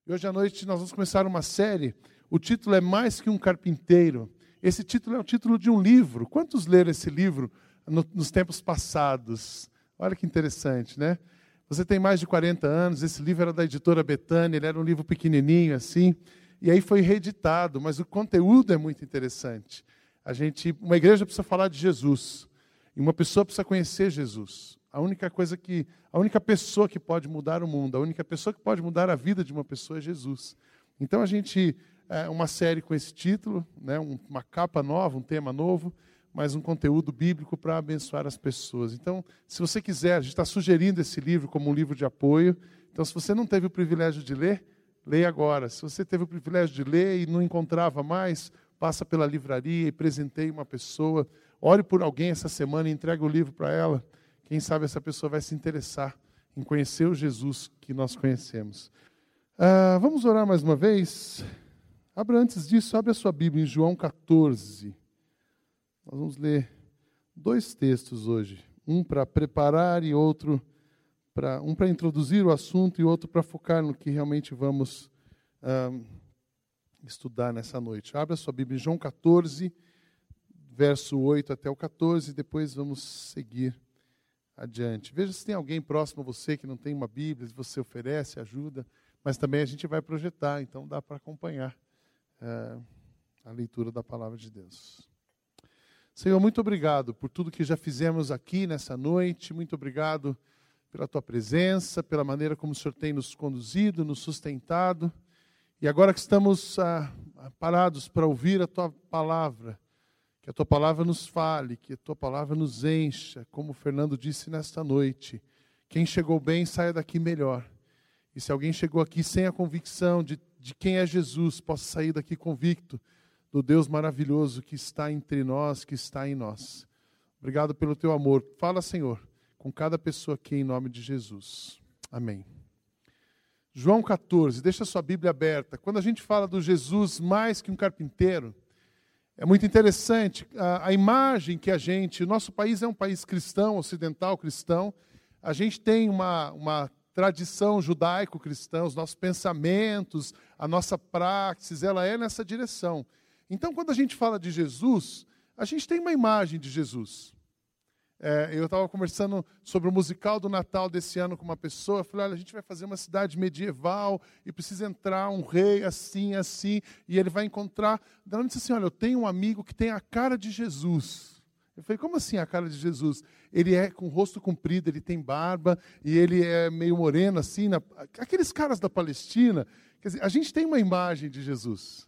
E hoje à noite nós vamos começar uma série. O título é Mais que um Carpinteiro. Esse título é o título de um livro. Quantos leram esse livro nos tempos passados? Olha que interessante, né? Você tem mais de 40 anos, esse livro era da editora Betânia, ele era um livro pequenininho assim, e aí foi reeditado, mas o conteúdo é muito interessante. Uma igreja precisa falar de Jesus, e uma pessoa precisa conhecer Jesus. A única pessoa que pode mudar o mundo, a única pessoa que pode mudar a vida de uma pessoa é Jesus. Então uma série com esse título, né, uma capa nova, um tema novo, mas um conteúdo bíblico para abençoar as pessoas. Então, se você quiser, a gente está sugerindo esse livro como um livro de apoio. Então, se você não teve o privilégio de ler, leia agora. Se você teve o privilégio de ler e não encontrava mais, passa pela livraria e presenteie uma pessoa. Ore por alguém essa semana e entregue o livro para ela. Quem sabe essa pessoa vai se interessar em conhecer o Jesus que nós conhecemos. Vamos orar mais uma vez? Antes disso, abre a sua Bíblia em João 14. Nós vamos ler dois textos hoje. Um para preparar e outro para introduzir o assunto e outro para focar no que realmente vamos estudar nessa noite. Abra a sua Bíblia em João 14, verso 8 até o 14, e depois vamos seguir adiante. Veja se tem alguém próximo a você que não tem uma Bíblia, se você oferece ajuda, mas também a gente vai projetar, então dá para acompanhar a leitura da Palavra de Deus. Senhor, muito obrigado por tudo que já fizemos aqui nessa noite, muito obrigado pela Tua presença, pela maneira como o Senhor tem nos conduzido, nos sustentado, e agora que estamos parados para ouvir a Tua Palavra, que a Tua Palavra nos fale, que a Tua Palavra nos encha, como o Fernando disse nesta noite, quem chegou bem saia daqui melhor, e se alguém chegou aqui sem a convicção de quem é Jesus, possa sair daqui convicto do Deus maravilhoso que está entre nós, que está em nós. Obrigado pelo Teu amor. Fala, Senhor, com cada pessoa aqui em nome de Jesus. Amém. João 14, deixa a sua Bíblia aberta. Quando a gente fala do Jesus mais que um carpinteiro, é muito interessante a imagem que o nosso país é um país cristão, ocidental cristão, a gente tem uma tradição judaico-cristã, os nossos pensamentos, a nossa praxis, ela é nessa direção. Então, quando a gente fala de Jesus, a gente tem uma imagem de Jesus. Eu estava conversando sobre o musical do Natal desse ano com uma pessoa, eu falei, olha, a gente vai fazer uma cidade medieval e precisa entrar um rei assim, e ele vai encontrar... Ela disse assim, olha, eu tenho um amigo que tem a cara de Jesus. Eu falei, como assim a cara de Jesus? Ele é com o rosto comprido, ele tem barba, e ele é meio moreno assim, aqueles caras da Palestina. Quer dizer, a gente tem uma imagem de Jesus.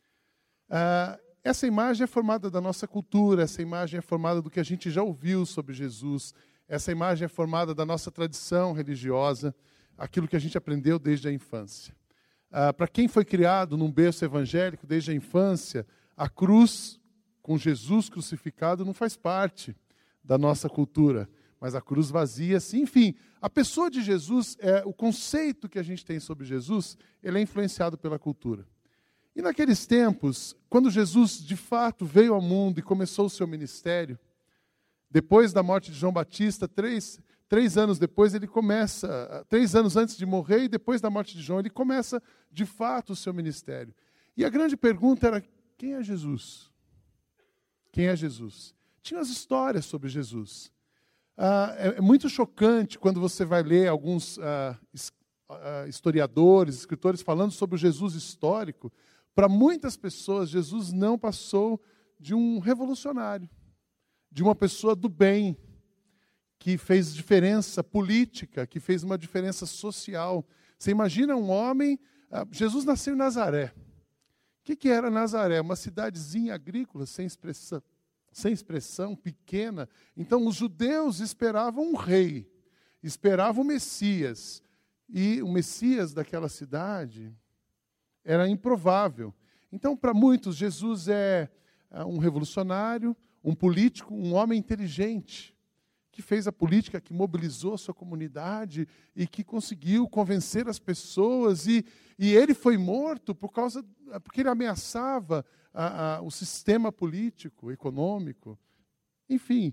Essa imagem é formada da nossa cultura, essa imagem é formada do que a gente já ouviu sobre Jesus, essa imagem é formada da nossa tradição religiosa, aquilo que a gente aprendeu desde a infância. Para quem foi criado num berço evangélico desde a infância, a cruz com Jesus crucificado não faz parte da nossa cultura, mas a cruz vazia, sim. Enfim, a pessoa de Jesus, o conceito que a gente tem sobre Jesus, ele é influenciado pela cultura. E naqueles tempos, quando Jesus de fato veio ao mundo e começou o seu ministério, depois da morte de João Batista, três anos depois, 3 anos antes de morrer e depois da morte de João, ele começa de fato o seu ministério. E a grande pergunta era, quem é Jesus? Quem é Jesus? Tinha as histórias sobre Jesus. É muito chocante quando você vai ler alguns historiadores, escritores falando sobre o Jesus histórico. Para muitas pessoas, Jesus não passou de um revolucionário, de uma pessoa do bem, que fez diferença política, que fez uma diferença social. Você imagina um homem... Jesus nasceu em Nazaré. O que era Nazaré? Uma cidadezinha agrícola, sem expressão, pequena. Então, os judeus esperavam um rei, esperavam o Messias. E o Messias daquela cidade era improvável. Então, para muitos, Jesus é um revolucionário, um político, um homem inteligente, que fez a política, que mobilizou a sua comunidade e que conseguiu convencer as pessoas. E ele foi morto porque ele ameaçava o sistema político, econômico. Enfim,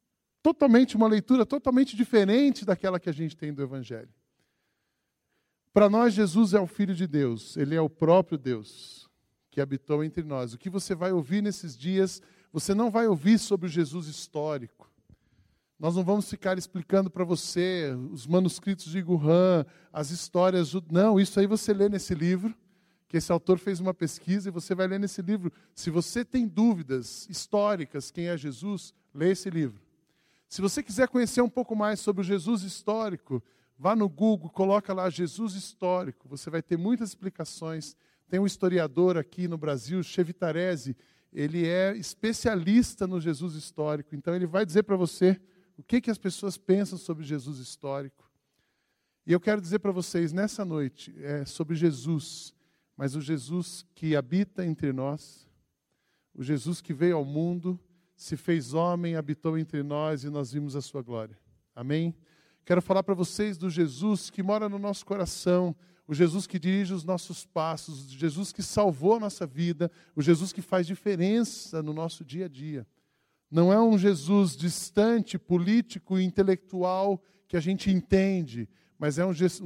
uma leitura totalmente diferente daquela que a gente tem do Evangelho. Para nós, Jesus é o Filho de Deus, Ele é o próprio Deus que habitou entre nós. O que você vai ouvir nesses dias, você não vai ouvir sobre o Jesus histórico. Nós não vamos ficar explicando para você os manuscritos de Qumran, as histórias. Não, isso aí você lê nesse livro, que esse autor fez uma pesquisa e você vai ler nesse livro. Se você tem dúvidas históricas, quem é Jesus, lê esse livro. Se você quiser conhecer um pouco mais sobre o Jesus histórico, vá no Google, coloca lá Jesus histórico. Você vai ter muitas explicações. Tem um historiador aqui no Brasil, Chevitarese, ele é especialista no Jesus histórico. Então ele vai dizer para você o que as pessoas pensam sobre Jesus histórico. E eu quero dizer para vocês, nessa noite, sobre Jesus, mas o Jesus que habita entre nós, o Jesus que veio ao mundo, se fez homem, habitou entre nós e nós vimos a sua glória. Amém? Quero falar para vocês do Jesus que mora no nosso coração, o Jesus que dirige os nossos passos, o Jesus que salvou a nossa vida, o Jesus que faz diferença no nosso dia a dia. Não é um Jesus distante, político e intelectual que a gente entende, mas é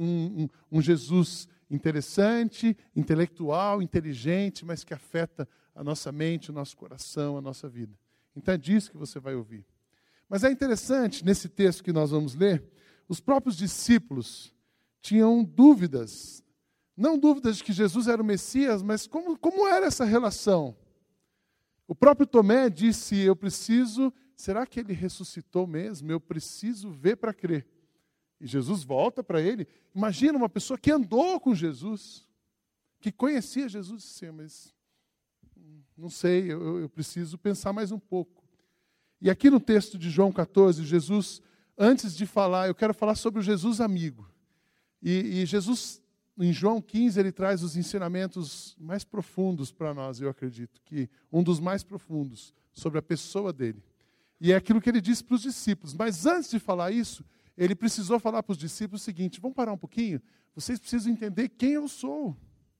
um Jesus interessante, intelectual, inteligente, mas que afeta a nossa mente, o nosso coração, a nossa vida. Então é disso que você vai ouvir. Mas é interessante, nesse texto que nós vamos ler, os próprios discípulos tinham dúvidas. Não dúvidas de que Jesus era o Messias, mas como era essa relação? O próprio Tomé disse, será que ele ressuscitou mesmo? Eu preciso ver para crer. E Jesus volta para ele. Imagina uma pessoa que andou com Jesus, que conhecia Jesus, sim, mas não sei, eu preciso pensar mais um pouco. E aqui no texto de João 14, Jesus, antes de falar, eu quero falar sobre o Jesus amigo. E Jesus, em João 15, ele traz os ensinamentos mais profundos para nós, eu acredito, que um dos mais profundos, sobre a pessoa dele. E é aquilo que ele disse para os discípulos. Mas antes de falar isso, ele precisou falar para os discípulos o seguinte, vamos parar um pouquinho? Vocês precisam entender quem eu sou.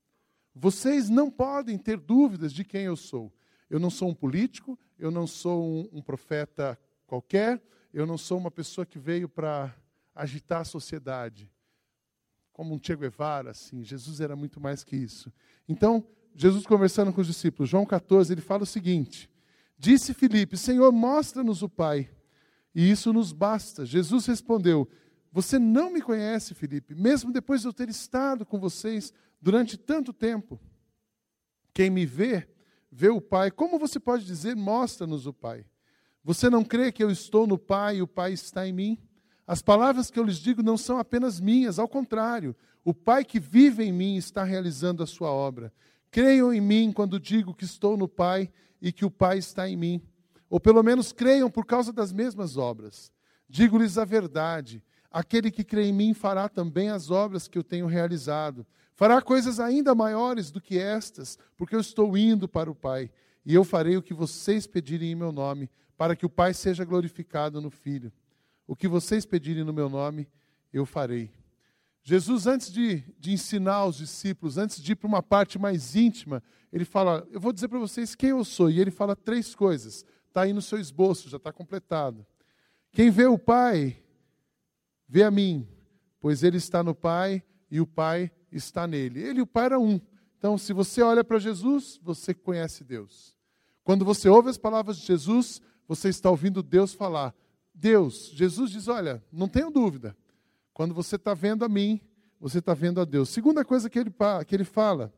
Vocês não podem ter dúvidas de quem eu sou. Eu não sou um político, eu não sou um profeta qualquer, eu não sou uma pessoa que veio para agitar a sociedade. Como um Che Guevara, assim. Jesus era muito mais que isso. Então, Jesus conversando com os discípulos, João 14, ele fala o seguinte, disse Filipe, Senhor, mostra-nos o Pai, e isso nos basta. Jesus respondeu, você não me conhece, Filipe, mesmo depois de eu ter estado com vocês durante tanto tempo. Quem me vê, vê o Pai. Como você pode dizer, mostra-nos o Pai? Você não crê que eu estou no Pai e o Pai está em mim? As palavras que eu lhes digo não são apenas minhas, ao contrário, o Pai que vive em mim está realizando a sua obra. Creiam em mim quando digo que estou no Pai e que o Pai está em mim. Ou pelo menos creiam por causa das mesmas obras. Digo-lhes a verdade, aquele que crê em mim fará também as obras que eu tenho realizado. Fará coisas ainda maiores do que estas, porque eu estou indo para o Pai. E eu farei o que vocês pedirem em meu nome, para que o Pai seja glorificado no Filho. O que vocês pedirem no meu nome, eu farei. Jesus, antes de ensinar os discípulos, antes de ir para uma parte mais íntima, ele fala, eu vou dizer para vocês quem eu sou. E ele fala 3 coisas. Está aí no seu esboço, já está completado. Quem vê o Pai, vê a mim, pois ele está no Pai e o Pai está nele. Ele e o Pai eram um. Então, se você olha para Jesus, você conhece Deus. Quando você ouve as palavras de Jesus, você está ouvindo Deus falar. Deus, Jesus diz, olha, não tenho dúvida. Quando você está vendo a mim, você está vendo a Deus. Segunda coisa que ele fala.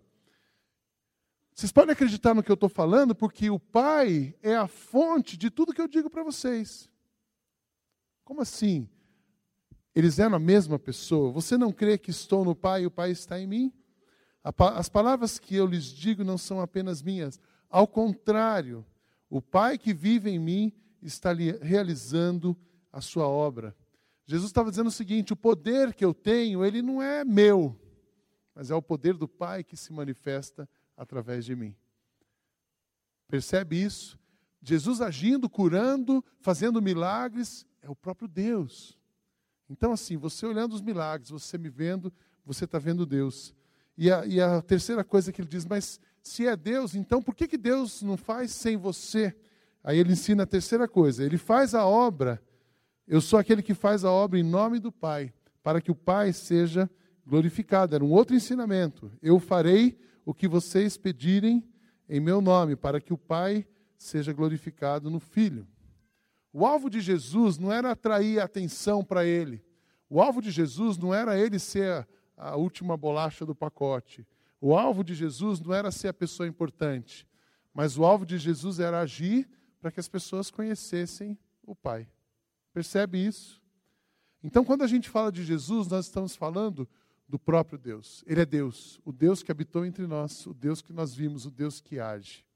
Vocês podem acreditar no que eu estou falando, porque o Pai é a fonte de tudo que eu digo para vocês. Como assim? Eles eram a mesma pessoa. Você não crê que estou no Pai e o Pai está em mim? As palavras que eu lhes digo não são apenas minhas. Ao contrário, o Pai que vive em mim está realizando a sua obra. Jesus estava dizendo o seguinte, o poder que eu tenho, ele não é meu, mas é o poder do Pai que se manifesta através de mim. Percebe isso? Jesus agindo, curando, fazendo milagres, é o próprio Deus. Então assim, você olhando os milagres, você me vendo, você está vendo Deus. E a terceira coisa que ele diz, mas se é Deus, então por que Deus não faz sem você? Aí ele ensina a terceira coisa, ele faz a obra, eu sou aquele que faz a obra em nome do Pai, para que o Pai seja glorificado. Era um outro ensinamento. Eu farei o que vocês pedirem em meu nome, para que o Pai seja glorificado no Filho. O alvo de Jesus não era atrair atenção para ele. O alvo de Jesus não era ele ser a última bolacha do pacote. O alvo de Jesus não era ser a pessoa importante. Mas o alvo de Jesus era agir para que as pessoas conhecessem o Pai. Percebe isso? Então, quando a gente fala de Jesus, nós estamos falando do próprio Deus. Ele é Deus, o Deus que habitou entre nós, o Deus que nós vimos, o Deus que age.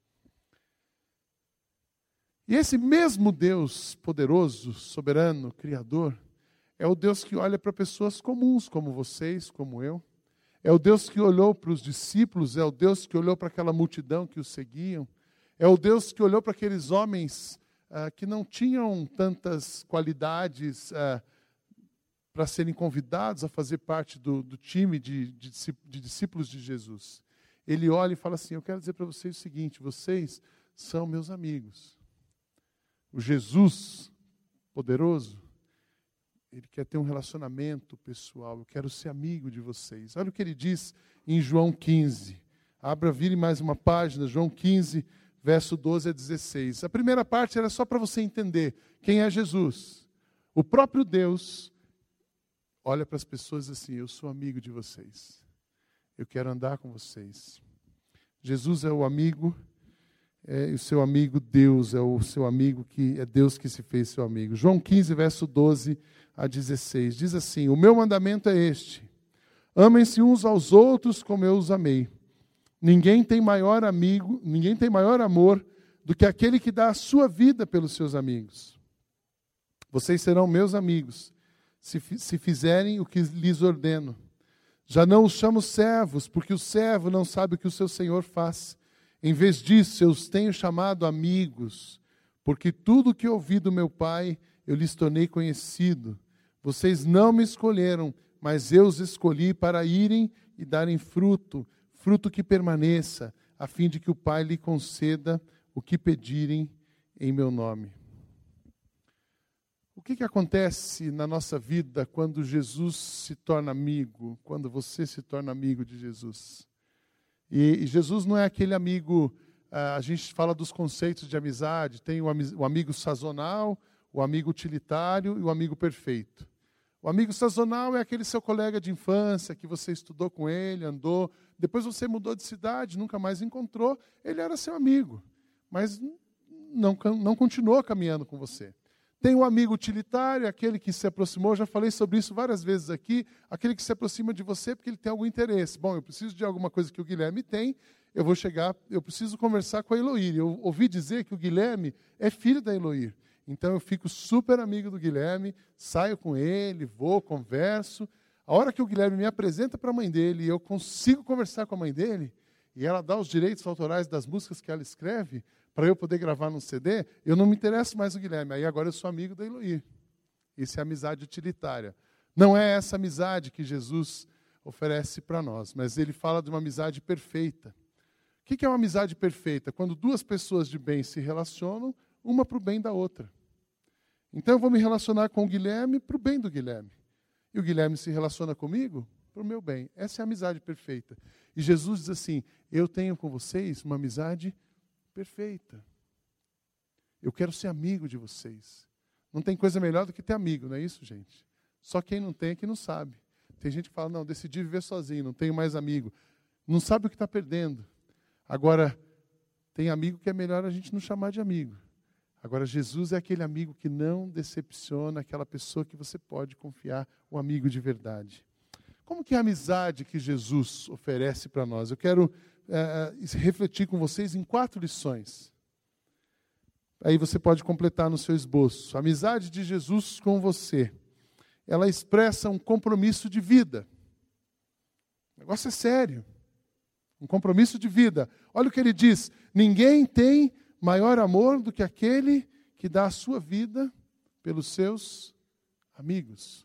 E esse mesmo Deus poderoso, soberano, criador, é o Deus que olha para pessoas comuns, como vocês, como eu. É o Deus que olhou para os discípulos, é o Deus que olhou para aquela multidão que os seguiam. É o Deus que olhou para aqueles homens que não tinham tantas qualidades para serem convidados a fazer parte do time de discípulos de Jesus. Ele olha e fala assim, eu quero dizer para vocês o seguinte, vocês são meus amigos. O Jesus poderoso, ele quer ter um relacionamento pessoal, eu quero ser amigo de vocês. Olha o que ele diz em João 15. Vire mais uma página, João 15, verso 12 a 16. A primeira parte era só para você entender quem é Jesus. O próprio Deus olha para as pessoas assim, eu sou amigo de vocês. Eu quero andar com vocês. Jesus é o amigo, o seu amigo Deus, é o seu amigo que é Deus que se fez seu amigo. João 15, verso 12 a 16, diz assim, o meu mandamento é este, amem-se uns aos outros como eu os amei. Ninguém tem maior amor do que aquele que dá a sua vida pelos seus amigos. Vocês serão meus amigos, se fizerem o que lhes ordeno. Já não os chamo servos, porque o servo não sabe o que o seu senhor faz. Em vez disso, eu os tenho chamado amigos, porque tudo o que ouvi do meu Pai, eu lhes tornei conhecido. Vocês não me escolheram, mas eu os escolhi para irem e darem fruto, fruto que permaneça, a fim de que o Pai lhe conceda o que pedirem em meu nome. O que acontece na nossa vida quando Jesus se torna amigo, quando você se torna amigo de Jesus? E Jesus não é aquele amigo, a gente fala dos conceitos de amizade, tem o amigo sazonal, o amigo utilitário e o amigo perfeito. O amigo sazonal é aquele seu colega de infância, que você estudou com ele, andou, depois você mudou de cidade, nunca mais encontrou, ele era seu amigo, mas não continuou caminhando com você. Tem o amigo utilitário, aquele que se aproximou, já falei sobre isso várias vezes aqui, aquele que se aproxima de você porque ele tem algum interesse. Bom, eu preciso de alguma coisa que o Guilherme tem, eu preciso conversar com a Eloir. Eu ouvi dizer que o Guilherme é filho da Eloir. Então eu fico super amigo do Guilherme, saio com ele, vou, converso. A hora que o Guilherme me apresenta para a mãe dele e eu consigo conversar com a mãe dele, e ela dá os direitos autorais das músicas que ela escreve, para eu poder gravar num CD, eu não me interesso mais no Guilherme. Aí agora eu sou amigo da Eloir. Isso é amizade utilitária. Não é essa amizade que Jesus oferece para nós, mas ele fala de uma amizade perfeita. O que é uma amizade perfeita? Quando duas pessoas de bem se relacionam, uma para o bem da outra. Então eu vou me relacionar com o Guilherme para o bem do Guilherme. E o Guilherme se relaciona comigo para o meu bem. Essa é a amizade perfeita. E Jesus diz assim, eu tenho com vocês uma amizade perfeita. Eu quero ser amigo de vocês. Não tem coisa melhor do que ter amigo, não é isso, gente? Só quem não tem é que não sabe. Tem gente que fala, não, decidi viver sozinho, não tenho mais amigo. Não sabe o que está perdendo. Agora, tem amigo que é melhor a gente não chamar de amigo. Agora, Jesus é aquele amigo que não decepciona, aquela pessoa que você pode confiar, o amigo de verdade. Como que é a amizade que Jesus oferece para nós? Eu quero refletir com vocês em 4 lições. Aí você pode completar no seu esboço. A amizade de Jesus com você, ela expressa um compromisso de vida. O negócio é sério. Um compromisso de vida. Olha o que ele diz. Ninguém tem maior amor do que aquele que dá a sua vida pelos seus amigos.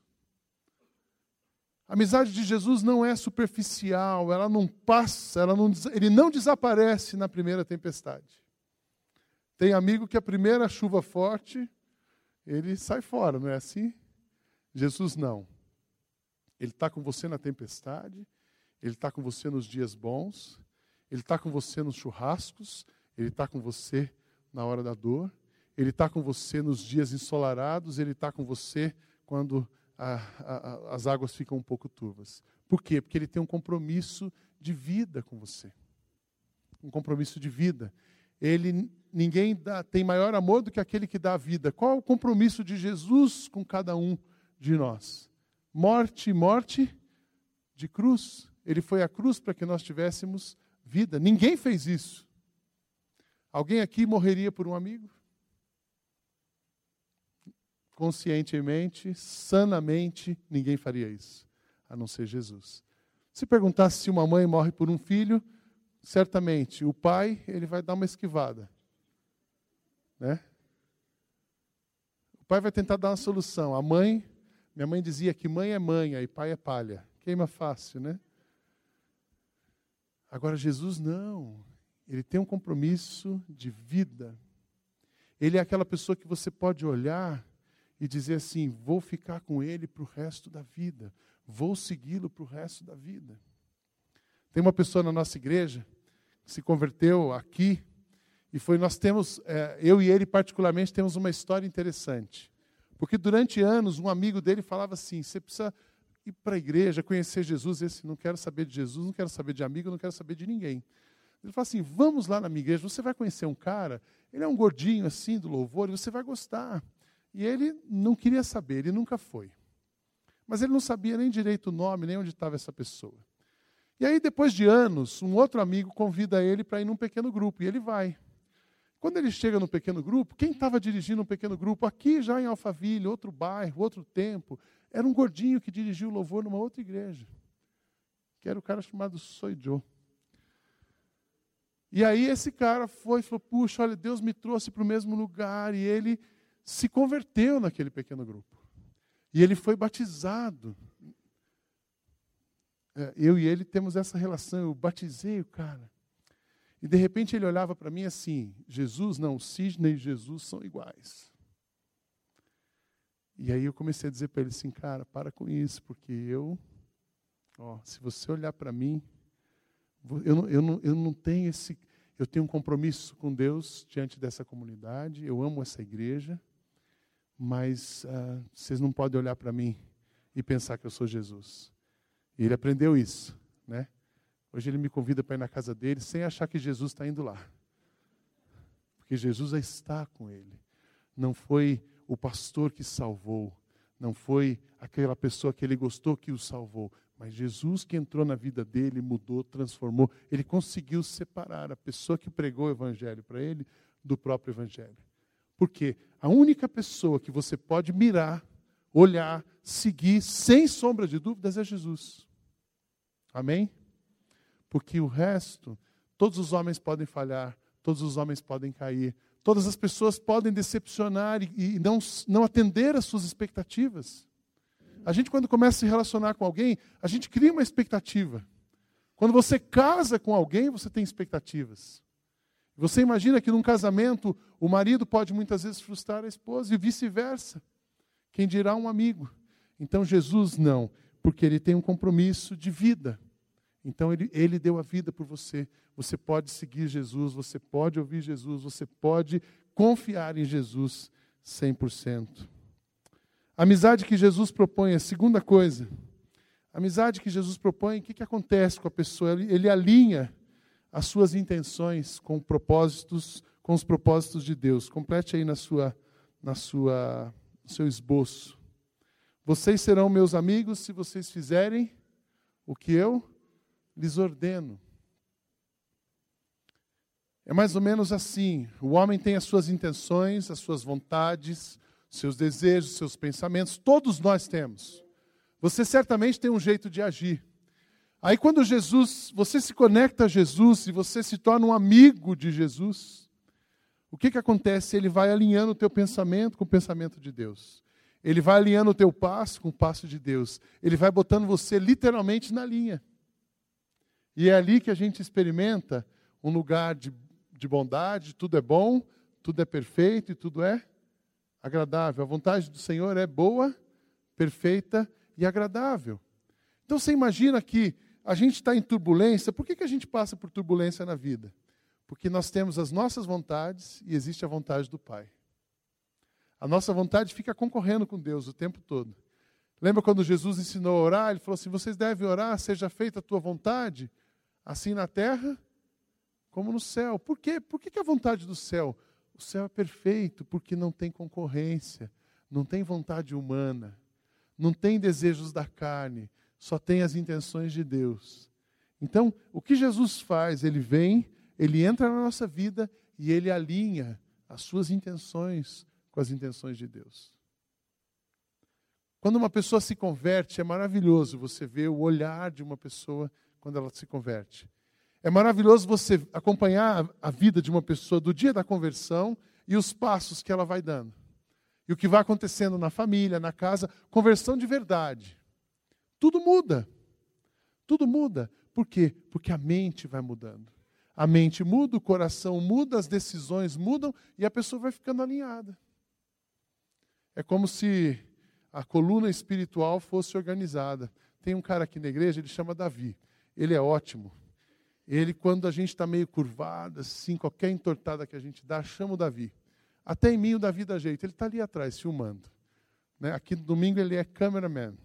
A amizade de Jesus não é superficial, ela não passa, ele não desaparece na primeira tempestade. Tem amigo que a primeira chuva forte, ele sai fora, não é assim? Jesus não. Ele está com você na tempestade, Ele está com você nos dias bons, Ele está com você nos churrascos, Ele está com você na hora da dor, Ele está com você nos dias ensolarados, Ele está com você quando as águas ficam um pouco turvas. Por quê? Porque Ele tem um compromisso de vida com você. Um compromisso de vida. Ninguém tem maior amor do que aquele que dá a vida. Qual é o compromisso de Jesus com cada um de nós? Morte de cruz. Ele foi à cruz para que nós tivéssemos vida. Ninguém fez isso. Alguém aqui morreria por um amigo? Conscientemente, sanamente, ninguém faria isso, a não ser Jesus. Se perguntasse se uma mãe morre por um filho, certamente o pai, ele vai dar uma esquivada, né? O pai vai tentar dar uma solução. Minha mãe dizia que mãe é manha e pai é palha. Queima fácil, né? Agora Jesus não. Ele tem um compromisso de vida. Ele é aquela pessoa que você pode olhar e dizer assim, vou ficar com ele para o resto da vida. Vou segui-lo para o resto da vida. Tem uma pessoa na nossa igreja que se converteu aqui, e nós temos, eu e ele particularmente, temos uma história interessante. Porque durante anos, um amigo dele falava assim, você precisa ir para a igreja, conhecer Jesus. Esse, não quero saber de Jesus, não quero saber de amigo, não quero saber de ninguém. Ele fala assim, vamos lá na minha igreja, você vai conhecer um cara, ele é um gordinho assim do louvor, e você vai gostar. E ele não queria saber, ele nunca foi. Mas ele não sabia nem direito o nome, nem onde estava essa pessoa. E aí, depois de anos, um outro amigo convida ele para ir num pequeno grupo, e ele vai. Quando ele chega no pequeno grupo, quem estava dirigindo um pequeno grupo, aqui já em Alphaville, outro bairro, outro tempo, era um gordinho que dirigia o louvor numa outra igreja, que era o cara chamado Soy Joe. E aí esse cara foi e falou, puxa, olha, Deus me trouxe para o mesmo lugar, e ele se converteu naquele pequeno grupo. E ele foi batizado. Eu e ele temos essa relação, eu batizei o cara. E de repente ele olhava para mim assim, Jesus, não, Sidney e Jesus são iguais. E aí eu comecei a dizer para ele assim, cara, para com isso, porque se você olhar para mim, eu não tenho eu tenho um compromisso com Deus diante dessa comunidade, eu amo essa igreja, mas vocês não podem olhar para mim e pensar que eu sou Jesus. E ele aprendeu isso, né? Hoje ele me convida para ir na casa dele sem achar que Jesus está indo lá. Porque Jesus já está com ele. Não foi o pastor que salvou, não foi aquela pessoa que ele gostou que o salvou, mas Jesus que entrou na vida dele, mudou, transformou. Ele conseguiu separar a pessoa que pregou o evangelho para ele do próprio evangelho. Porque a única pessoa que você pode mirar, olhar, seguir, sem sombra de dúvidas, é Jesus. Amém? Porque o resto, todos os homens podem falhar, todos os homens podem cair, todas as pessoas podem decepcionar e não atender às suas expectativas. A gente, quando começa a se relacionar com alguém, a gente cria uma expectativa. Quando você casa com alguém, você tem expectativas. Você imagina que num casamento, o marido pode muitas vezes frustrar a esposa e vice-versa. Quem dirá um amigo? Então Jesus não, porque ele tem um compromisso de vida. Então ele deu a vida por você. Você pode seguir Jesus, você pode ouvir Jesus, você pode confiar em Jesus 100%. A amizade que Jesus propõe, a segunda coisa. A amizade que Jesus propõe, o que acontece com a pessoa? Ele alinha as suas intenções com os propósitos de Deus. Complete aí no seu esboço. Vocês serão meus amigos se vocês fizerem o que eu lhes ordeno. É mais ou menos assim. O homem tem as suas intenções, as suas vontades, seus desejos, seus pensamentos. Todos nós temos. Você certamente tem um jeito de agir. Aí quando você se conecta a Jesus e você se torna um amigo de Jesus, o que acontece? Ele vai alinhando o teu pensamento com o pensamento de Deus. Ele vai alinhando o teu passo com o passo de Deus. Ele vai botando você literalmente na linha. E é ali que a gente experimenta um lugar de bondade, tudo é bom, tudo é perfeito e tudo é agradável. A vontade do Senhor é boa, perfeita e agradável. Então você imagina que a gente está em turbulência. Por que a gente passa por turbulência na vida? Porque nós temos as nossas vontades e existe a vontade do Pai. A nossa vontade fica concorrendo com Deus o tempo todo. Lembra quando Jesus ensinou a orar? Ele falou assim, vocês devem orar, seja feita a tua vontade, assim na terra como no céu. Por quê? Por que a vontade do céu? O céu é perfeito porque não tem concorrência, não tem vontade humana, não tem desejos da carne, só tem as intenções de Deus. Então, o que Jesus faz? Ele vem, ele entra na nossa vida e ele alinha as suas intenções com as intenções de Deus. Quando uma pessoa se converte, é maravilhoso você ver o olhar de uma pessoa quando ela se converte. É maravilhoso você acompanhar a vida de uma pessoa do dia da conversão e os passos que ela vai dando. E o que vai acontecendo na família, na casa, conversão de verdade. Tudo muda. Tudo muda. Por quê? Porque a mente vai mudando. A mente muda, o coração muda, as decisões mudam e a pessoa vai ficando alinhada. É como se a coluna espiritual fosse organizada. Tem um cara aqui na igreja, ele chama Davi. Ele é ótimo. Ele, quando a gente está meio curvado, assim, qualquer entortada que a gente dá, chama o Davi. Até em mim o Davi dá jeito. Ele está ali atrás, filmando. Né? Aqui no domingo ele é cameraman.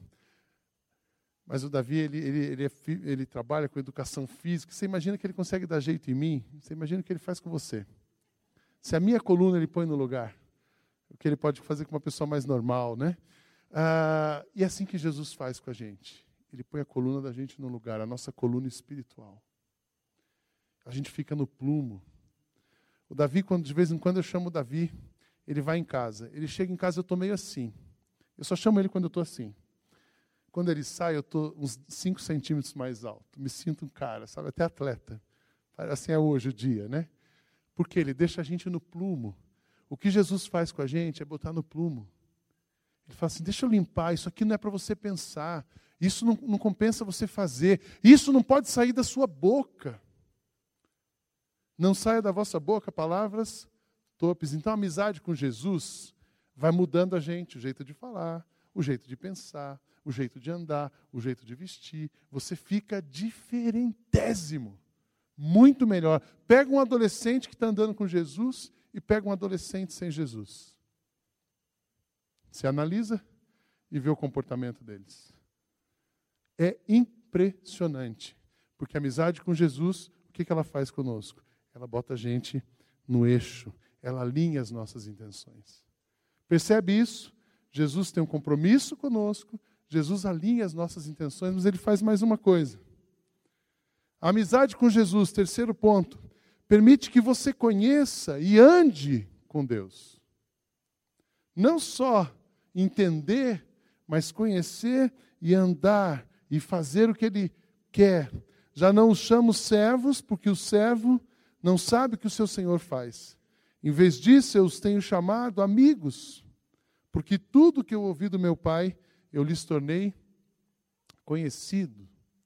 Mas o Davi, ele trabalha com educação física. Você imagina que ele consegue dar jeito em mim? Você imagina o que ele faz com você? Se a minha coluna ele põe no lugar, o que ele pode fazer com uma pessoa mais normal, né? E é assim que Jesus faz com a gente. Ele põe a coluna da gente no lugar, a nossa coluna espiritual. A gente fica no plumo. O Davi, de vez em quando eu chamo o Davi, ele vai em casa. Ele chega em casa, eu estou meio assim. Eu só chamo ele quando eu estou assim. Quando ele sai, eu estou uns 5 centímetros mais alto. Me sinto um cara, sabe? Até atleta. Assim é hoje o dia, né? Porque ele deixa a gente no plumo. O que Jesus faz com a gente é botar no plumo. Ele fala assim, deixa eu limpar, isso aqui não é para você pensar. Isso não compensa você fazer. Isso não pode sair da sua boca. Não saia da vossa boca palavras torpes. Então a amizade com Jesus vai mudando a gente, o jeito de falar, o jeito de pensar, o jeito de andar, o jeito de vestir. Você fica diferentésimo. Muito melhor. Pega um adolescente que está andando com Jesus e pega um adolescente sem Jesus. Você analisa e vê o comportamento deles. É impressionante. Porque a amizade com Jesus, o que ela faz conosco? Ela bota a gente no eixo. Ela alinha as nossas intenções. Percebe isso? Jesus tem um compromisso conosco. Jesus alinha as nossas intenções, mas ele faz mais uma coisa. A amizade com Jesus, terceiro ponto, permite que você conheça e ande com Deus. Não só entender, mas conhecer e andar e fazer o que Ele quer. Já não os chamo servos, porque o servo não sabe o que o seu Senhor faz. Em vez disso, eu os tenho chamado amigos, porque tudo que eu ouvi do meu Pai, eu lhes tornei conhecido.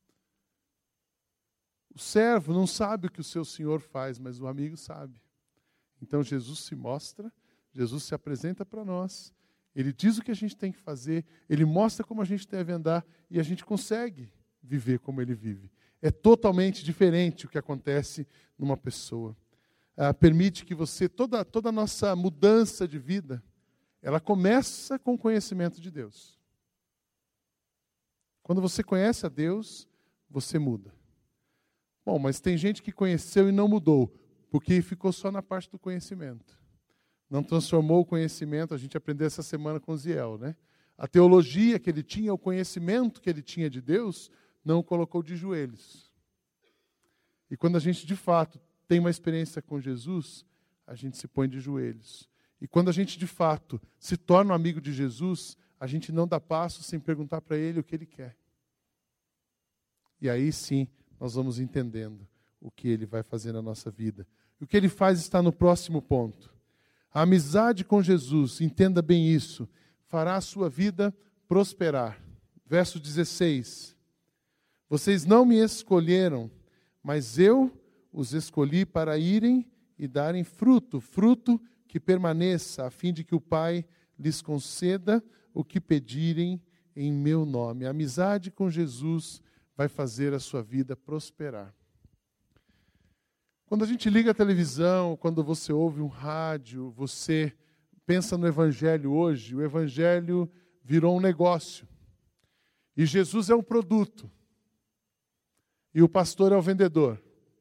O servo não sabe o que o seu Senhor faz, mas o amigo sabe. Então Jesus se mostra, Jesus se apresenta para nós, Ele diz o que a gente tem que fazer, Ele mostra como a gente deve andar e a gente consegue viver como Ele vive. É totalmente diferente o que acontece numa pessoa. Permite que você, toda a nossa mudança de vida, ela começa com o conhecimento de Deus. Quando você conhece a Deus, você muda. Bom, mas tem gente que conheceu e não mudou, porque ficou só na parte do conhecimento. Não transformou o conhecimento, a gente aprendeu essa semana com Ziel, né? A teologia que ele tinha, o conhecimento que ele tinha de Deus, não o colocou de joelhos. E quando a gente, de fato, tem uma experiência com Jesus, a gente se põe de joelhos. E quando a gente, de fato, se torna um amigo de Jesus, a gente não dá passo sem perguntar para Ele o que Ele quer. E aí sim, nós vamos entendendo o que Ele vai fazer na nossa vida. E o que Ele faz está no próximo ponto. A amizade com Jesus, entenda bem isso, fará a sua vida prosperar. Verso 16. Vocês não me escolheram, mas eu os escolhi para irem e darem fruto, fruto que permaneça, a fim de que o Pai lhes conceda o que pedirem em meu nome. A amizade com Jesus vai fazer a sua vida prosperar. Quando a gente liga a televisão, quando você ouve um rádio, você pensa no Evangelho hoje, o Evangelho virou um negócio. E Jesus é um produto. E o pastor é o vendedor.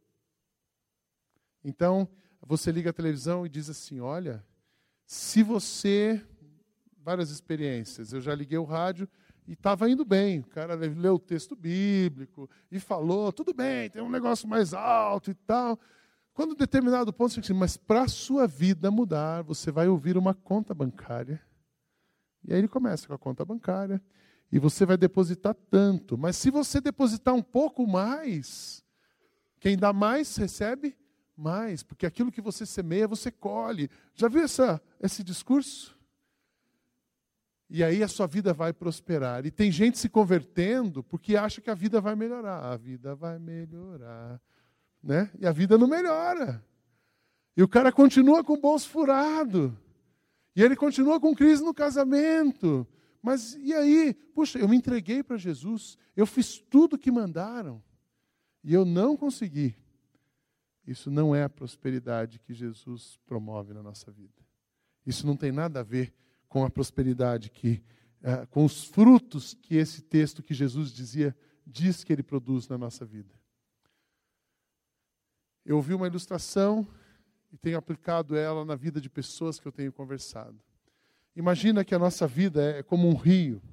Então, você liga a televisão e diz assim, olha, se você... Várias experiências. Eu já liguei o rádio e estava indo bem. O cara leu o texto bíblico e falou, tudo bem, tem um negócio mais alto e tal. Quando determinado ponto, você diz assim, mas para a sua vida mudar, você vai ouvir uma conta bancária. E aí ele começa com a conta bancária. E você vai depositar tanto. Mas se você depositar um pouco mais, quem dá mais recebe mais. Porque aquilo que você semeia, você colhe. Já viu esse discurso? E aí a sua vida vai prosperar. E tem gente se convertendo porque acha que a vida vai melhorar. A vida vai melhorar. Né? E a vida não melhora. E o cara continua com o bolso furado. E ele continua com crise no casamento. Mas e aí? Puxa, eu me entreguei para Jesus. Eu fiz tudo o que mandaram. E eu não consegui. Isso não é a prosperidade que Jesus promove na nossa vida. Isso não tem nada a ver com a prosperidade, com os frutos que esse texto que Jesus diz que ele produz na nossa vida. Eu ouvi uma ilustração e tenho aplicado ela na vida de pessoas que eu tenho conversado. Imagina que a nossa vida é como um rio.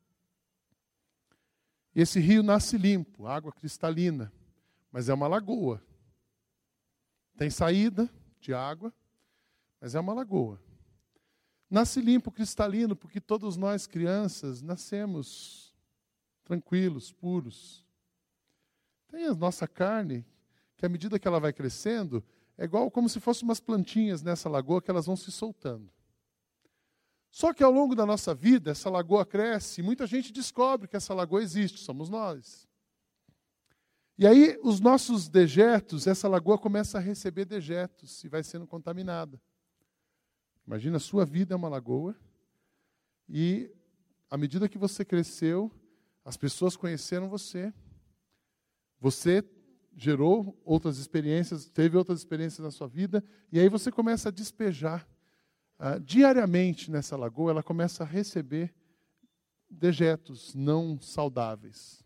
E esse rio nasce limpo, água cristalina, mas é uma lagoa. Tem saída de água, mas é uma lagoa. Nasce limpo, cristalino, porque todos nós, crianças, nascemos tranquilos, puros. Tem a nossa carne, que à medida que ela vai crescendo, é igual como se fossem umas plantinhas nessa lagoa que elas vão se soltando. Só que ao longo da nossa vida, essa lagoa cresce e muita gente descobre que essa lagoa existe, somos nós. E aí, os nossos dejetos, essa lagoa começa a receber dejetos e vai sendo contaminada. Imagina, a sua vida é uma lagoa e, à medida que você cresceu, as pessoas conheceram você. Você gerou outras experiências, teve outras experiências na sua vida, e aí você começa a despejar. Diariamente nessa lagoa, ela começa a receber dejetos não saudáveis.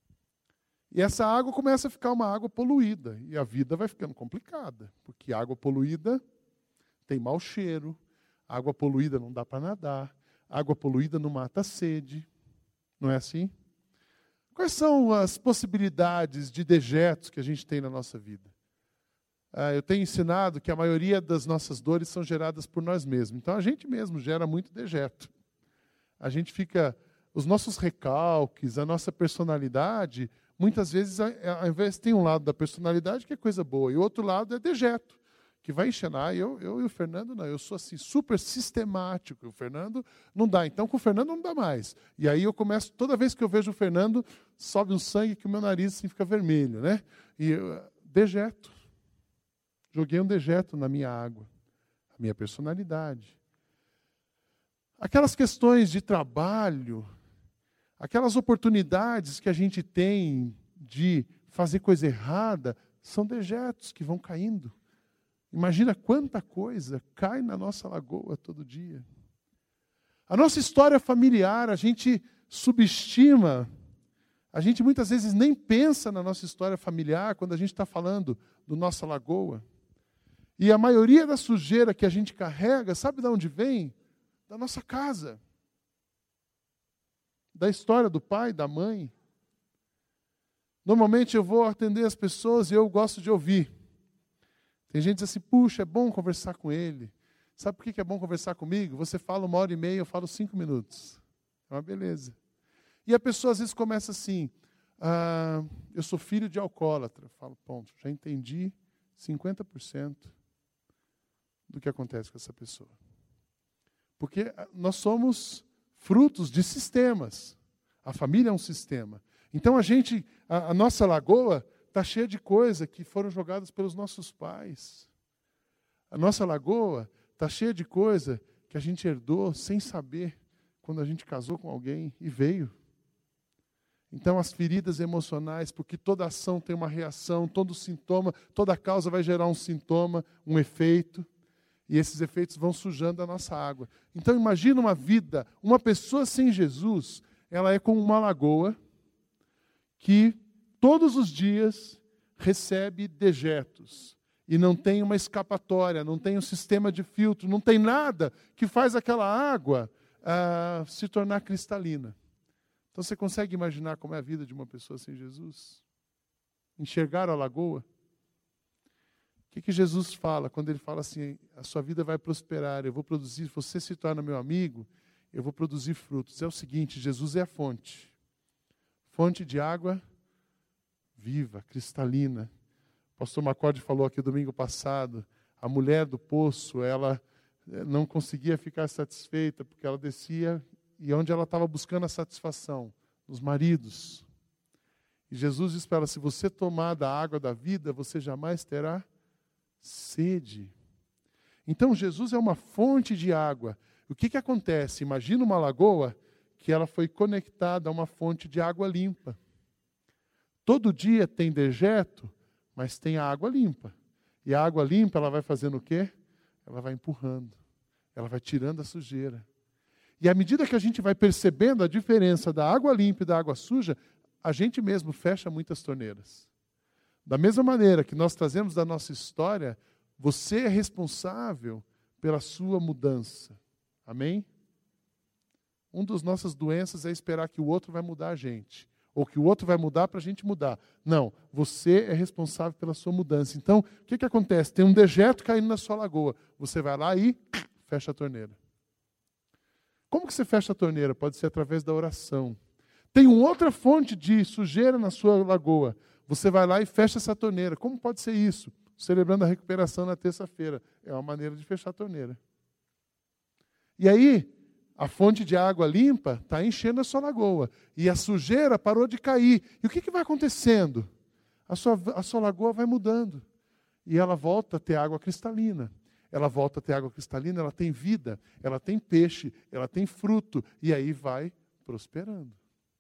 E essa água começa a ficar uma água poluída, e a vida vai ficando complicada, porque água poluída tem mau cheiro, água poluída não dá para nadar, água poluída não mata a sede. Não é assim? Quais são as possibilidades de dejetos que a gente tem na nossa vida? Eu tenho ensinado que a maioria das nossas dores são geradas por nós mesmos. Então, a gente mesmo gera muito dejeto. A gente fica... Os nossos recalques, a nossa personalidade, muitas vezes, ao invés tem um lado da personalidade que é coisa boa, e o outro lado é dejeto, que vai enchendo. Eu e o Fernando não, eu sou assim, super sistemático. O Fernando não dá, então com o Fernando não dá mais. E aí eu começo, toda vez que eu vejo o Fernando, sobe um sangue que o meu nariz assim, fica vermelho, né? E dejeto. Joguei um dejeto na minha água, a minha personalidade. Aquelas questões de trabalho, aquelas oportunidades que a gente tem de fazer coisa errada, são dejetos que vão caindo. Imagina quanta coisa cai na nossa lagoa todo dia. A nossa história familiar, a gente subestima, a gente muitas vezes nem pensa na nossa história familiar quando a gente está falando do nossa lagoa. E a maioria da sujeira que a gente carrega, sabe de onde vem? Da nossa casa. Da história do pai, da mãe. Normalmente eu vou atender as pessoas e eu gosto de ouvir. Tem gente que diz assim, puxa, é bom conversar com ele. Sabe por que é bom conversar comigo? Você fala 1h30, eu falo 5 minutos. É uma beleza. E a pessoa às vezes começa assim, eu sou filho de alcoólatra. Eu falo, ponto, já entendi 50% do que acontece com essa pessoa. Porque nós somos frutos de sistemas. A família é um sistema. Então a nossa lagoa está cheia de coisas que foram jogadas pelos nossos pais. A nossa lagoa está cheia de coisa que a gente herdou sem saber quando a gente casou com alguém e veio. Então, as feridas emocionais, porque toda ação tem uma reação, todo sintoma, toda causa vai gerar um sintoma, um efeito, e esses efeitos vão sujando a nossa água. Então, imagina uma vida, uma pessoa sem Jesus, ela é como uma lagoa que todos os dias recebe dejetos e não tem uma escapatória, não tem um sistema de filtro, não tem nada que faz aquela água se tornar cristalina. Então você consegue imaginar como é a vida de uma pessoa sem Jesus? Enxergar a lagoa? O que Jesus fala quando ele fala assim, a sua vida vai prosperar, eu vou produzir, se você se torna meu amigo, eu vou produzir frutos. É o seguinte, Jesus é a fonte. Fonte de água viva, cristalina. O pastor Macorde falou aqui domingo passado, a mulher do poço, ela não conseguia ficar satisfeita, porque ela descia, e onde ela estava buscando a satisfação? Nos maridos. E Jesus diz para ela, se você tomar da água da vida, você jamais terá sede. Então Jesus é uma fonte de água. O que acontece? Imagina uma lagoa que ela foi conectada a uma fonte de água limpa. Todo dia tem dejeto, mas tem a água limpa. E a água limpa, ela vai fazendo o quê? Ela vai empurrando. Ela vai tirando a sujeira. E à medida que a gente vai percebendo a diferença da água limpa e da água suja, a gente mesmo fecha muitas torneiras. Da mesma maneira que nós trazemos da nossa história, você é responsável pela sua mudança. Amém? Uma das nossas doenças é esperar que o outro vai mudar a gente. Ou que o outro vai mudar para a gente mudar. Não, você é responsável pela sua mudança. Então, o que acontece? Tem um dejeto caindo na sua lagoa. Você vai lá e fecha a torneira. Como que você fecha a torneira? Pode ser através da oração. Tem uma outra fonte de sujeira na sua lagoa. Você vai lá e fecha essa torneira. Como pode ser isso? Celebrando a recuperação na terça-feira. É uma maneira de fechar a torneira. E aí, a fonte de água limpa está enchendo a sua lagoa. E a sujeira parou de cair. E o que vai acontecendo? A sua lagoa vai mudando. E ela volta a ter água cristalina. Ela volta a ter água cristalina, ela tem vida, ela tem peixe, ela tem fruto. E aí vai prosperando.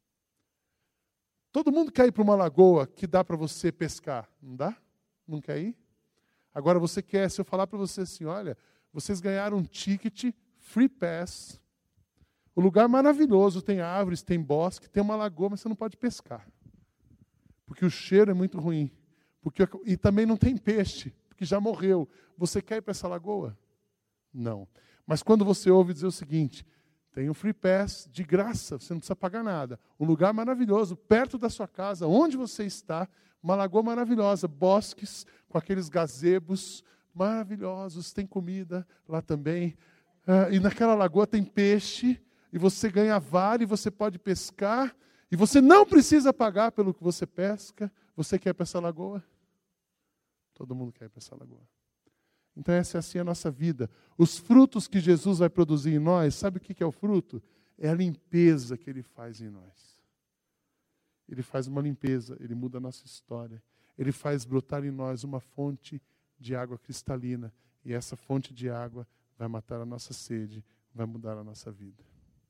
Todo mundo quer ir para uma lagoa que dá para você pescar. Não dá? Não quer ir? Agora você quer, se eu falar para você assim, olha, vocês ganharam um ticket, free pass. O lugar maravilhoso, tem árvores, tem bosque, tem uma lagoa, mas você não pode pescar. Porque o cheiro é muito ruim. E também não tem peixe, porque já morreu. Você quer ir para essa lagoa? Não. Mas quando você ouve dizer o seguinte, tem um free pass de graça, você não precisa pagar nada. Um lugar maravilhoso, perto da sua casa, onde você está, uma lagoa maravilhosa, bosques com aqueles gazebos maravilhosos, tem comida lá também. E naquela lagoa tem peixe, e você ganha vale, você pode pescar, e você não precisa pagar pelo que você pesca. Você quer ir para essa lagoa? Todo mundo quer ir para essa lagoa. Então essa é assim a nossa vida. Os frutos que Jesus vai produzir em nós, sabe o que é o fruto? É a limpeza que Ele faz em nós. Ele faz uma limpeza, Ele muda a nossa história. Ele faz brotar em nós uma fonte de água cristalina. E essa fonte de água vai matar a nossa sede, vai mudar a nossa vida.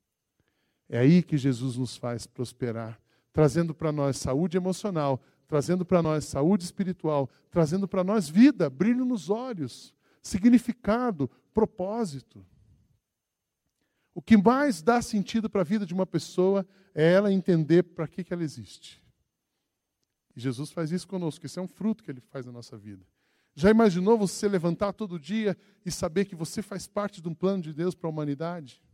É aí que Jesus nos faz prosperar, trazendo para nós saúde emocional, trazendo para nós saúde espiritual, trazendo para nós vida, brilho nos olhos, significado, propósito. O que mais dá sentido para a vida de uma pessoa é ela entender para que ela existe. E Jesus faz isso conosco, isso é um fruto que Ele faz na nossa vida. Já imaginou você levantar todo dia e saber que você faz parte de um plano de Deus para a humanidade?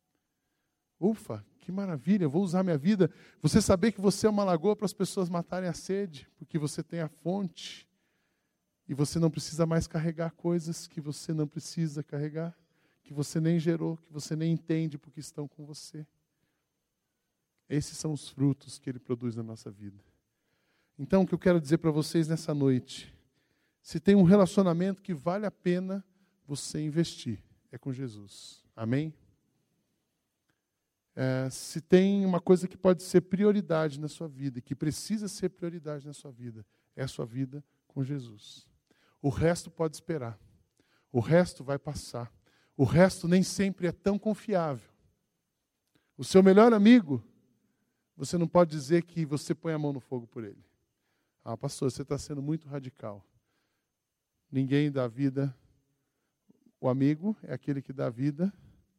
Ufa, que maravilha, eu vou usar minha vida. Você saber que você é uma lagoa para as pessoas matarem a sede, porque você tem a fonte. E você não precisa mais carregar coisas que você não precisa carregar, que você nem gerou, que você nem entende porque estão com você. Esses são os frutos que Ele produz na nossa vida. Então, o que eu quero dizer para vocês nessa noite, se tem um relacionamento que vale a pena você investir, é com Jesus. Amém? Se tem uma coisa que pode ser prioridade na sua vida, que precisa ser prioridade na sua vida, é a sua vida com Jesus. O resto pode esperar. O resto vai passar. O resto nem sempre é tão confiável. O seu melhor amigo, você não pode dizer que você põe a mão no fogo por ele. Ah, pastor, você está sendo muito radical. Ninguém dá vida. O amigo é aquele que dá vida.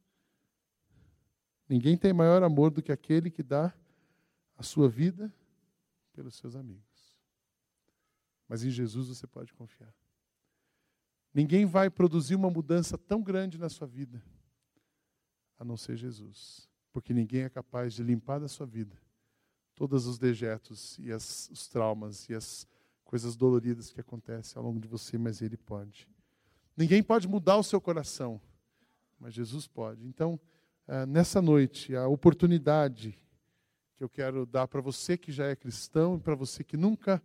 Ninguém tem maior amor do que aquele que dá a sua vida pelos seus amigos. Mas em Jesus você pode confiar. Ninguém vai produzir uma mudança tão grande na sua vida, a não ser Jesus. Porque ninguém é capaz de limpar da sua vida todos os dejetos e os traumas e as coisas doloridas que acontecem ao longo de você, mas Ele pode. Ninguém pode mudar o seu coração, mas Jesus pode. Então, nessa noite, a oportunidade que eu quero dar para você que já é cristão e para você que nunca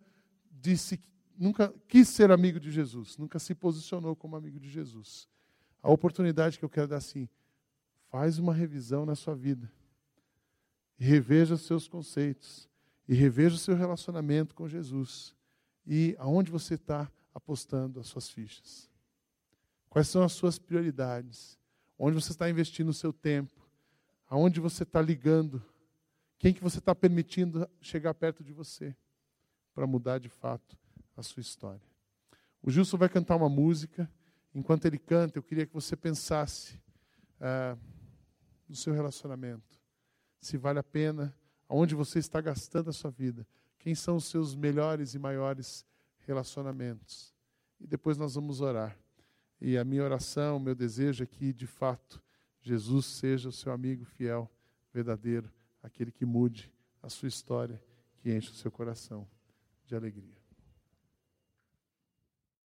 quis ser amigo de Jesus, nunca se posicionou como amigo de Jesus. A oportunidade que eu quero dar assim, faz uma revisão na sua vida. E reveja os seus conceitos. E reveja o seu relacionamento com Jesus. E aonde você está apostando as suas fichas. Quais são as suas prioridades? Onde você está investindo o seu tempo? Aonde você está ligando? Quem que você está permitindo chegar perto de você? Para mudar de fato a sua história. O Gilson vai cantar uma música. Enquanto ele canta, eu queria que você pensasse no seu relacionamento. Se vale a pena, aonde você está gastando a sua vida. Quem são os seus melhores e maiores relacionamentos. E depois nós vamos orar. E a minha oração, o meu desejo é que, de fato, Jesus seja o seu amigo fiel, verdadeiro, aquele que mude a sua história, que enche o seu coração de alegria.